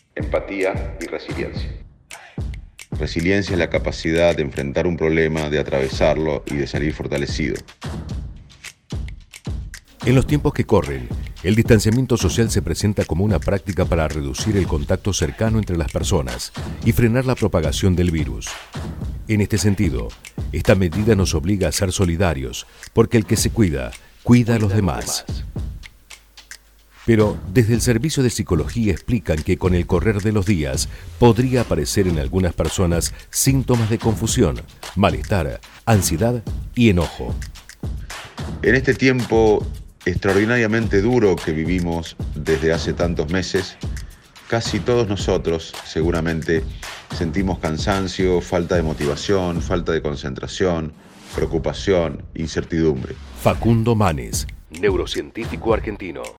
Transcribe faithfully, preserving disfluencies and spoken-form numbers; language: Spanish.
empatía y resiliencia. Resiliencia es la capacidad de enfrentar un problema, de atravesarlo y de salir fortalecido. En los tiempos que corren, el distanciamiento social se presenta como una práctica para reducir el contacto cercano entre las personas y frenar la propagación del virus. En este sentido, esta medida nos obliga a ser solidarios, porque el que se cuida, cuida a los demás. Pero desde el Servicio de Psicología explican que con el correr de los días podría aparecer en algunas personas síntomas de confusión, malestar, ansiedad y enojo. En este tiempo extraordinariamente duro que vivimos desde hace tantos meses, casi todos nosotros seguramente sentimos cansancio, falta de motivación, falta de concentración, preocupación, incertidumbre. Facundo Manes, neurocientífico argentino.